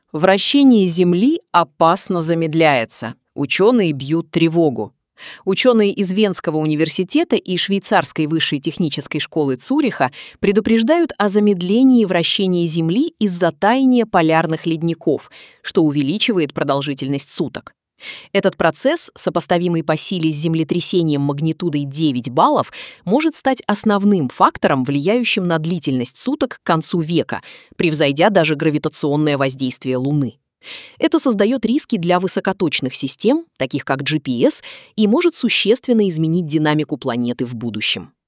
Вращение Земли опасно замедляется. Ученые бьют тревогу. Ученые из Венского университета и Швейцарской высшей технической школы Цюриха предупреждают о замедлении вращения Земли из-за таяния полярных ледников, что увеличивает продолжительность суток. Этот процесс, сопоставимый по силе с землетрясением магнитудой 9 баллов, может стать основным фактором, влияющим на длительность суток к концу века, превзойдя даже гравитационное воздействие Луны. Это создает риски для высокоточных систем, таких как GPS, и может существенно изменить динамику планеты в будущем.